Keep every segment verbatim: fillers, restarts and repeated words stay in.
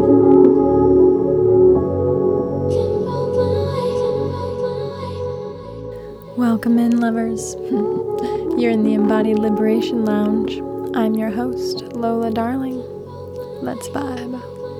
Welcome in, lovers. You're in the Embodied Liberation Lounge. I'm your host, Lola Darling. Let's vibe.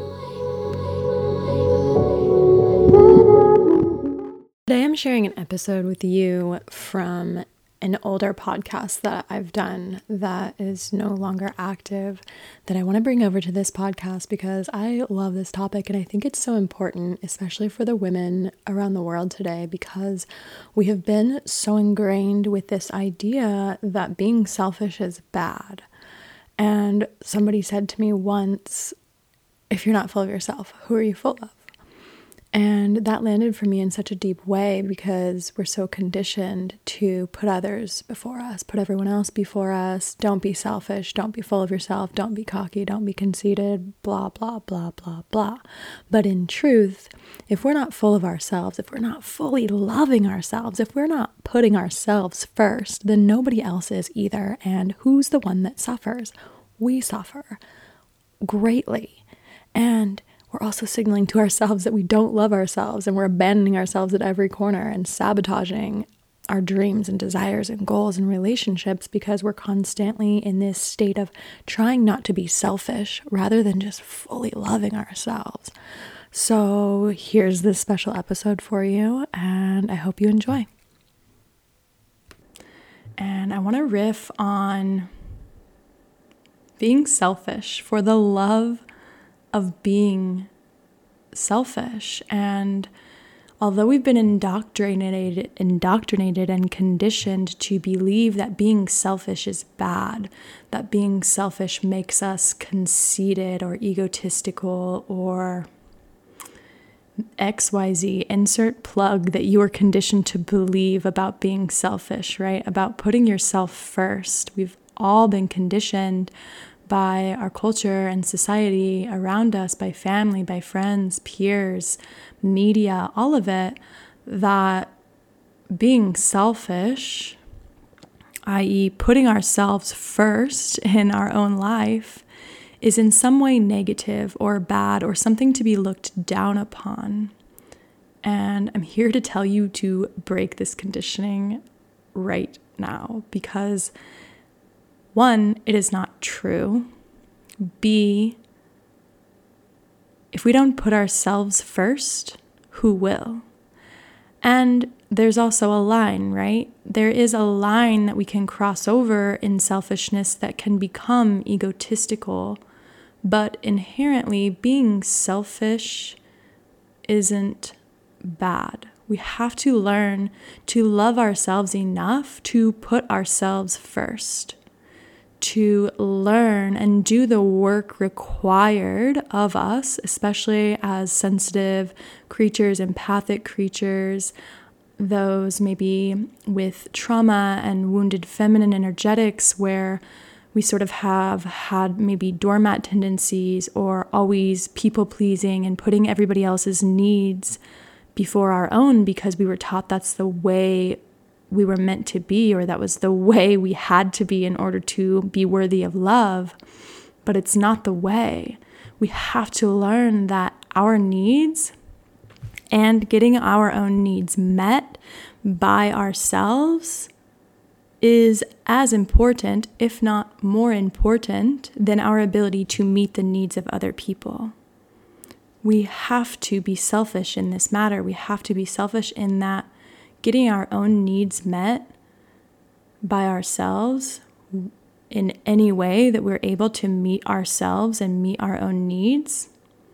Today I'm sharing an episode with you from an older podcast that I've done that is no longer active that I want to bring over to this podcast because I love this topic and I think it's so important, especially for the women around the world today, because we have been so ingrained with this idea that being selfish is bad. And somebody said to me once, if you're not full of yourself, who are you full of? And that landed for me in such a deep way because we're so conditioned to put others before us, put everyone else before us. Don't be selfish. Don't be full of yourself. Don't be cocky. Don't be conceited. Blah, blah, blah, blah, blah. But in truth, if we're not full of ourselves, if we're not fully loving ourselves, if we're not putting ourselves first, then nobody else is either. And who's the one that suffers? We suffer greatly. And we're also signaling to ourselves that we don't love ourselves and we're abandoning ourselves at every corner and sabotaging our dreams and desires and goals and relationships because we're constantly in this state of trying not to be selfish rather than just fully loving ourselves. So here's this special episode for you and I hope you enjoy. And I want to riff on being selfish for the love of being selfish. And although we've been indoctrinated, indoctrinated and conditioned to believe that being selfish is bad, that being selfish makes us conceited or egotistical or X Y Z, insert plug that you are conditioned to believe about being selfish, right? About putting yourself first. We've all been conditioned by our culture and society around us, by family, by friends, peers, media, all of it, that being selfish, that is putting ourselves first in our own life, is in some way negative or bad or something to be looked down upon. And I'm here to tell you to break this conditioning right now because one, it is not true. B, if we don't put ourselves first, who will? And there's also a line, right? There is a line that we can cross over in selfishness that can become egotistical, but inherently being selfish isn't bad. We have to learn to love ourselves enough to put ourselves first, to learn and do the work required of us, especially as sensitive creatures, empathic creatures, those maybe with trauma and wounded feminine energetics where we sort of have had maybe doormat tendencies or always people-pleasing and putting everybody else's needs before our own because we were taught that's the way we were meant to be, or that was the way we had to be in order to be worthy of love. But it's not the way. We have to learn that our needs and getting our own needs met by ourselves is as important, if not more important, than our ability to meet the needs of other people. We have to be selfish in this matter. We have to be selfish in that getting our own needs met by ourselves in any way that we're able to meet ourselves and meet our own needs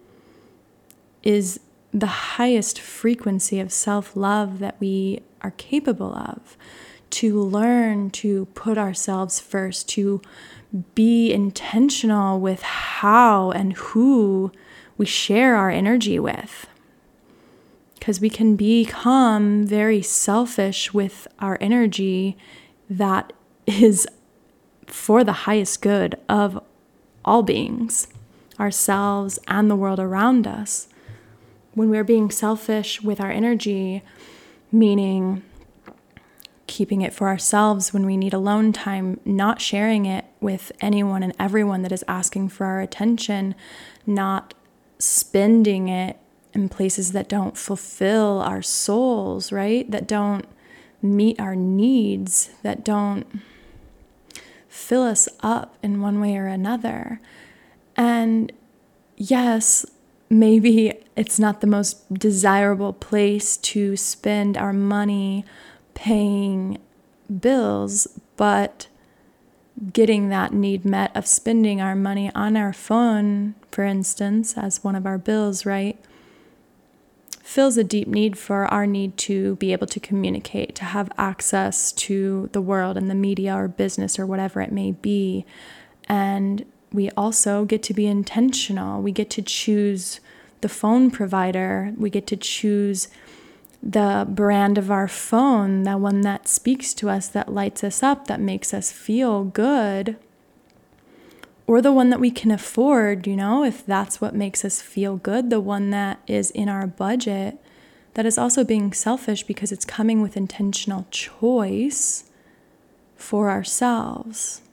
is the highest frequency of self-love that we are capable of. To learn to put ourselves first, to be intentional with how and who we share our energy with. Because we can become very selfish with our energy that is for the highest good of all beings, ourselves and the world around us. When we're being selfish with our energy, meaning keeping it for ourselves when we need alone time, not sharing it with anyone and everyone that is asking for our attention, not spending it in places that don't fulfill our souls, right? That don't meet our needs, that don't fill us up in one way or another. And yes, maybe it's not the most desirable place to spend our money paying bills, but getting that need met of spending our money on our phone, for instance, as one of our bills, right, fills a deep need for our need to be able to communicate, to have access to the world and the media or business or whatever it may be. And we also get to be intentional. We get to choose the phone provider. We get to choose the brand of our phone, the one that speaks to us, that lights us up, that makes us feel good, or the one that we can afford, you know, if that's what makes us feel good, the one that is in our budget, that is also being selfish because it's coming with intentional choice for ourselves.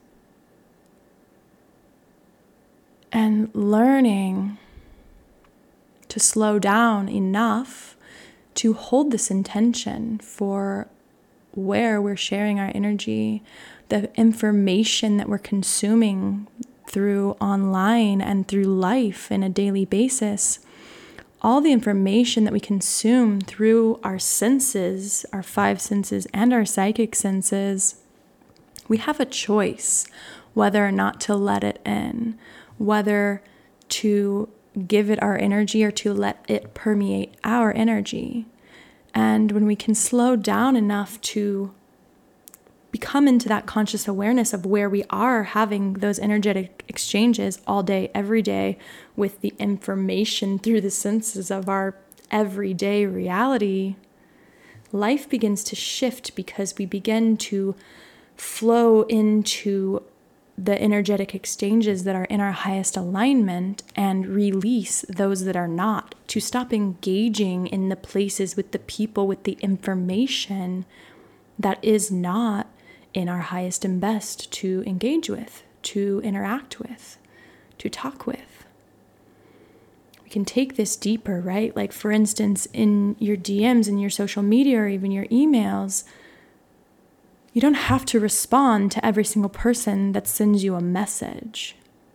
And learning to slow down enough to hold this intention for where we're sharing our energy, the information that we're consuming through online and through life in a daily basis, all the information that we consume through our senses, our five senses and our psychic senses, we have a choice whether or not to let it in, whether to give it our energy or to let it permeate our energy. And when we can slow down enough to become into that conscious awareness of where we are having those energetic exchanges all day, every day, with the information through the senses of our everyday reality, life begins to shift because we begin to flow into the energetic exchanges that are in our highest alignment and release those that are not, to stop engaging in the places with the people, with the information that is not in our highest and best to engage with, to interact with, to talk with. We can take this deeper, right? Like, for instance, in your D Ms, in your social media, or even your emails, you don't have to respond to every single person that sends you a message.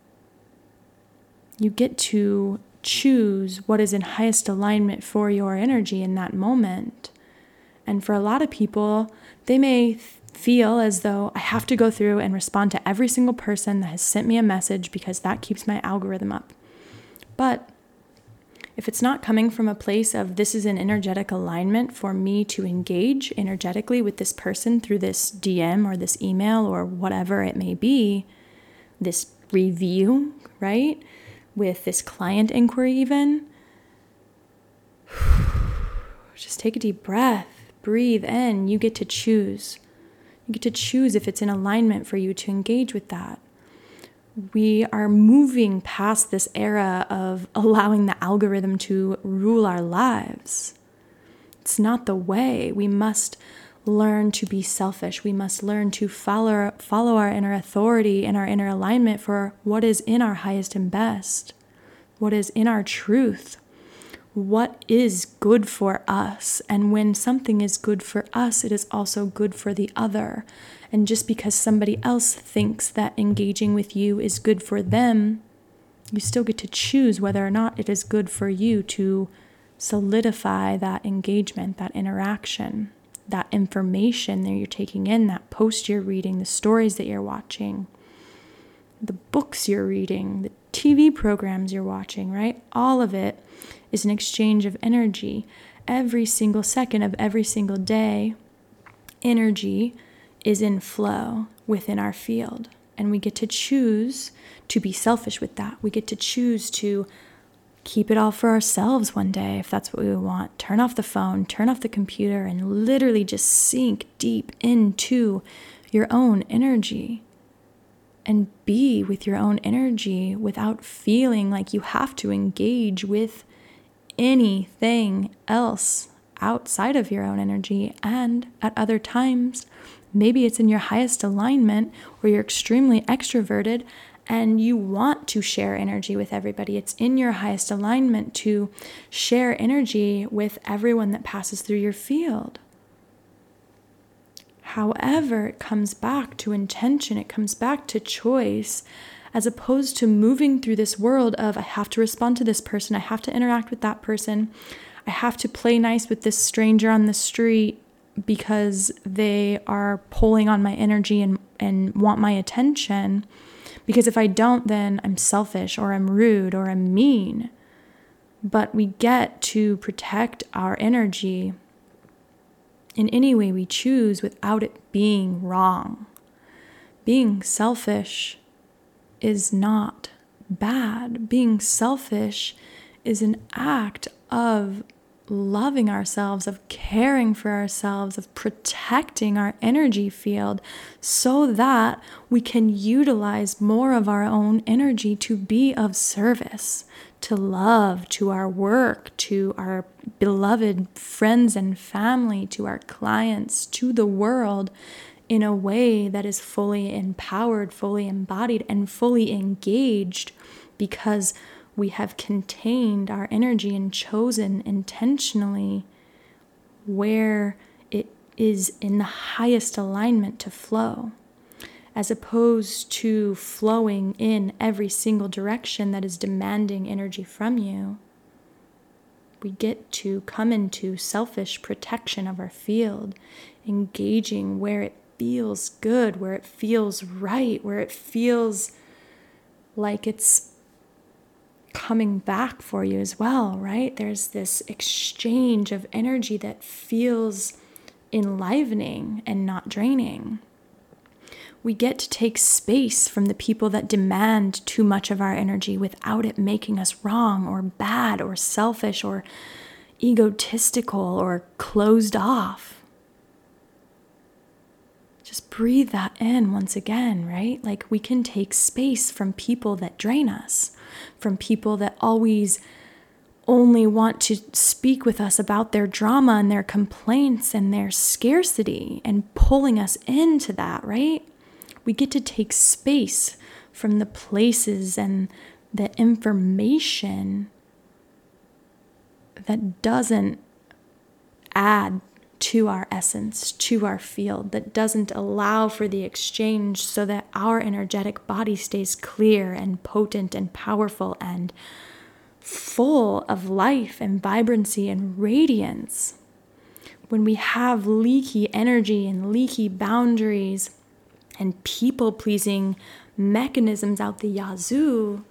You get to choose what is in highest alignment for your energy in that moment. And for a lot of people, they may feel as though I have to go through and respond to every single person that has sent me a message because that keeps my algorithm up. But if it's not coming from a place of this is an energetic alignment for me to engage energetically with this person through this D M or this email or whatever it may be, this review, right? With this client inquiry even, just take a deep breath, breathe in. You get to choose. You get to choose if it's in alignment for you to engage with that. We are moving past this era of allowing the algorithm to rule our lives. It's not the way. We must learn to be selfish. We must learn to follow, follow our inner authority and our inner alignment for what is in our highest and best, what is in our truth, what is good for us. And when something is good for us, it is also good for the other. And just because somebody else thinks that engaging with you is good for them, you still get to choose whether or not it is good for you to solidify that engagement, that interaction, that information that you're taking in, that post you're reading, the stories that you're watching, the books you're reading, the T V programs you're watching, right? All of it is an exchange of energy. Every single second of every single day, energy is in flow within our field. And we get to choose to be selfish with that. We get to choose to keep it all for ourselves one day, if that's what we want. Turn off the phone, turn off the computer, and literally just sink deep into your own energy. And be with your own energy without feeling like you have to engage with anything else outside of your own energy. And at other times, maybe it's in your highest alignment where you're extremely extroverted and you want to share energy with everybody. It's in your highest alignment to share energy with everyone that passes through your field. However, it comes back to intention, it comes back to choice, as opposed to moving through this world of, I have to respond to this person, I have to interact with that person, I have to play nice with this stranger on the street because they are pulling on my energy and, and want my attention. Because if I don't, then I'm selfish or I'm rude or I'm mean. But we get to protect our energy in any way we choose without it being wrong. Being selfish is not bad. Being selfish is an act of loving ourselves, of caring for ourselves, of protecting our energy field so that we can utilize more of our own energy to be of service, to love, to our work, to our beloved friends and family, to our clients, to the world in a way that is fully empowered, fully embodied, and fully engaged, because we have contained our energy and chosen intentionally where it is in the highest alignment to flow, as opposed to flowing in every single direction that is demanding energy from you. We get to come into selfish protection of our field, engaging where it feels good, where it feels right, where it feels like it's coming back for you as well, right? There's this exchange of energy that feels enlivening and not draining. We get to take space from the people that demand too much of our energy without it making us wrong or bad or selfish or egotistical or closed off. Just breathe that in once again, right? Like, we can take space from people that drain us, from people that always only want to speak with us about their drama and their complaints and their scarcity and pulling us into that, right? We get to take space from the places and the information that doesn't add to our essence, to our field, that doesn't allow for the exchange so that our energetic body stays clear and potent and powerful and full of life and vibrancy and radiance. When we have leaky energy and leaky boundaries and people-pleasing mechanisms out the yazoo,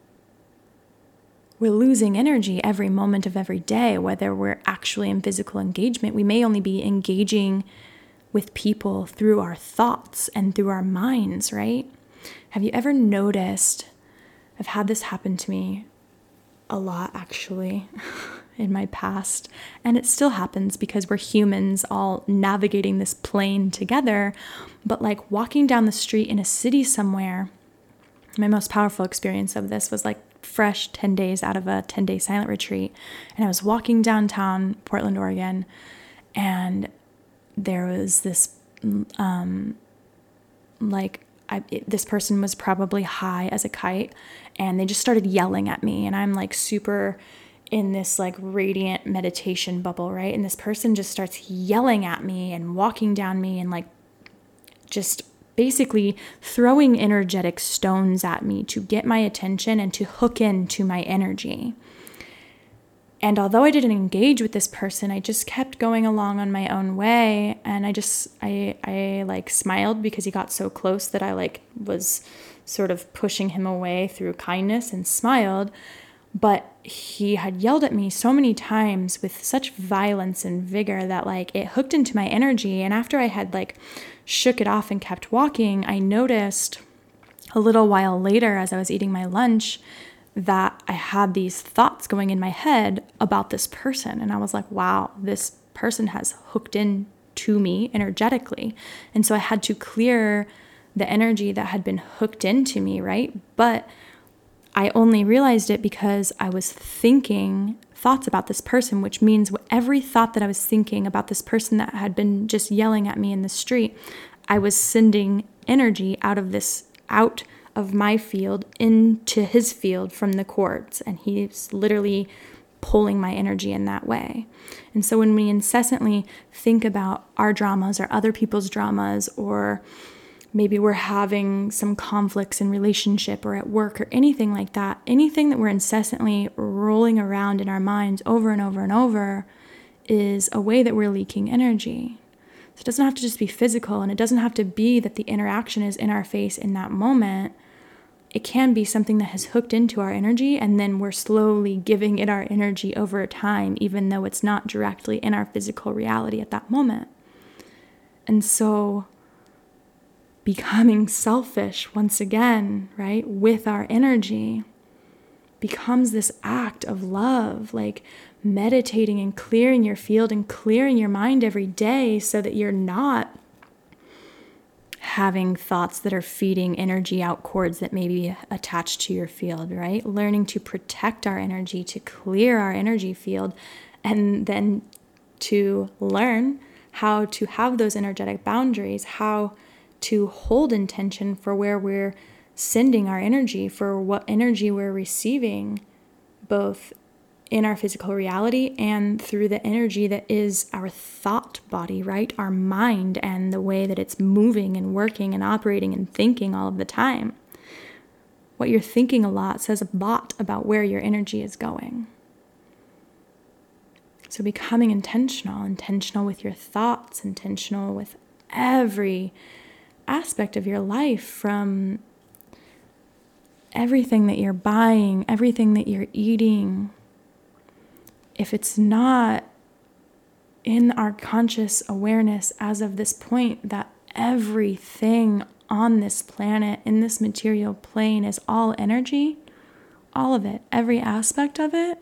we're losing energy every moment of every day, whether we're actually in physical engagement. We may only be engaging with people through our thoughts and through our minds, right? Have you ever noticed, I've had this happen to me a lot actually in my past, and it still happens because we're humans all navigating this plane together, but like walking down the street in a city somewhere, my most powerful experience of this was like fresh ten days out of a ten-day silent retreat. And I was walking downtown Portland, Oregon, and there was this, um, like, I, it, this person was probably high as a kite, and they just started yelling at me. And I'm like super in this like radiant meditation bubble, right? And this person just starts yelling at me and walking down me and like just basically throwing energetic stones at me to get my attention and to hook into my energy. And although I didn't engage with this person, I just kept going along on my own way. And I just, I, I like smiled because he got so close that I like was sort of pushing him away through kindness and smiled. But he had yelled at me so many times with such violence and vigor that like it hooked into my energy. And after I had like shook it off and kept walking, I noticed a little while later as I was eating my lunch that I had these thoughts going in my head about this person. And I was like, wow, this person has hooked in to me energetically. And so I had to clear the energy that had been hooked into me, right? But I only realized it because I was thinking thoughts about this person, which means every thought that I was thinking about this person that had been just yelling at me in the street, I was sending energy out of this, out of my field into his field from the cords, and he's literally pulling my energy in that way. And so when we incessantly think about our dramas or other people's dramas, or maybe we're having some conflicts in relationship or at work or anything like that, anything that we're incessantly rolling around in our minds over and over and over is a way that we're leaking energy. So it doesn't have to just be physical, and it doesn't have to be that the interaction is in our face in that moment. It can be something that has hooked into our energy, and then we're slowly giving it our energy over time, even though it's not directly in our physical reality at that moment. And so becoming selfish once again, right, with our energy becomes this act of love, like meditating and clearing your field and clearing your mind every day so that you're not having thoughts that are feeding energy out cords that may be attached to your field, right? Learning to protect our energy, to clear our energy field, and then to learn how to have those energetic boundaries, how to hold intention for where we're sending our energy, for what energy we're receiving, both in our physical reality and through the energy that is our thought body, right? Our mind and the way that it's moving and working and operating and thinking all of the time. What you're thinking a lot says a lot about where your energy is going. So becoming intentional, intentional with your thoughts, intentional with every aspect of your life, from everything that you're buying, everything that you're eating. If it's not in our conscious awareness as of this point that everything on this planet, in this material plane, is all energy, all of it, every aspect of it,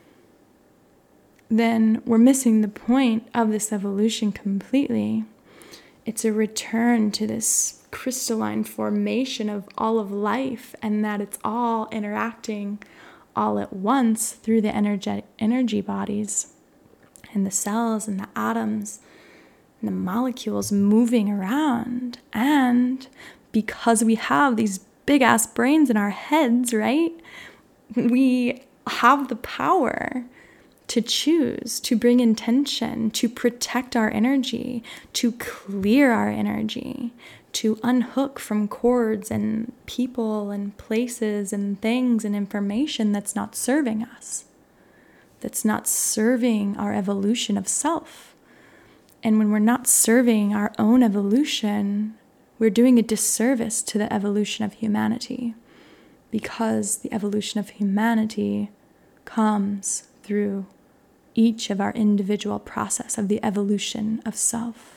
then we're missing the point of this evolution completely. It's a return to this crystalline formation of all of life, and that it's all interacting all at once through the energetic energy bodies and the cells and the atoms and the molecules moving around. And because we have these big ass brains in our heads, right, we have the power to choose, to bring intention, to protect our energy, to clear our energy, to unhook from cords and people and places and things and information that's not serving us, that's not serving our evolution of self. And when we're not serving our own evolution, we're doing a disservice to the evolution of humanity, because the evolution of humanity comes through each of our individual process of the evolution of self.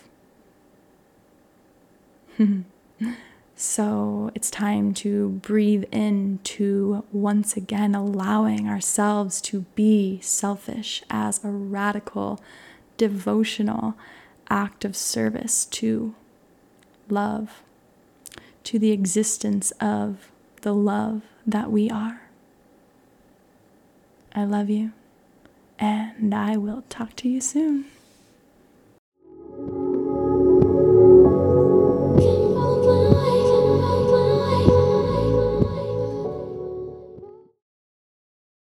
So it's time to breathe into, once again, allowing ourselves to be selfish as a radical, devotional act of service to love, to the existence of the love that we are. I love you, and I will talk to you soon.